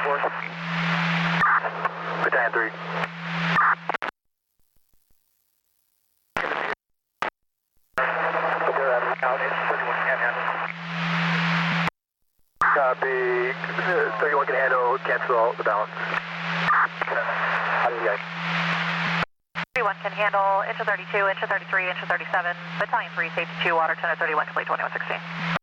force. Battalion 3. Out, 31 can handle. Copy. 31 can handle, cancel all the balance. How do you guys? 31 can handle, inch of 32, inch of 33, inch of 37. Battalion 3, safety 2, water 10 of 31, complete 2116.